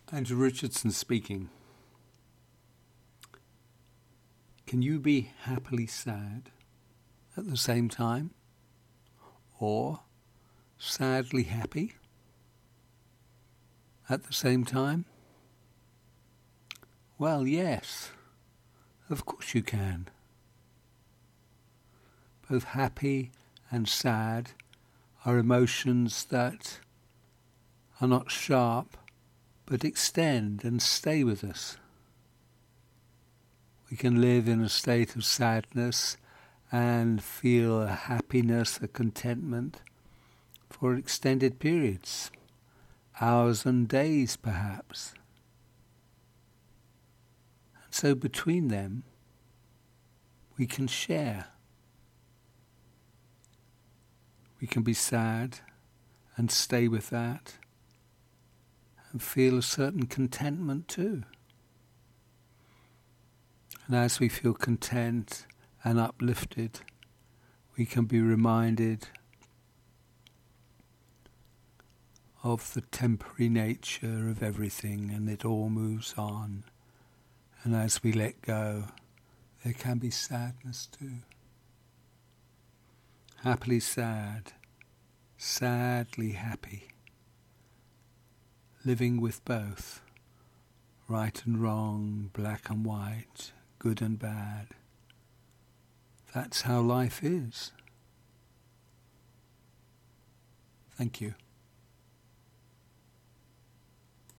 Andrew Richardson speaking. Can you be happily sad at the same time? Or sadly happy at the same time? Well, yes, of course you can. Both happy and sad are emotions that are not sharp, but extend and stay with us. We can live in a state of sadness and feel a happiness, a contentment for extended periods, hours and days perhaps. And so between them, we can share. We can be sad and stay with that and feel a certain contentment too. And as we feel content and uplifted, we can be reminded of the temporary nature of everything, and it all moves on. And as we let go, there can be sadness too. Happily sad, sadly happy. Living with both, right and wrong, black and white, good and bad. That's how life is. Thank you.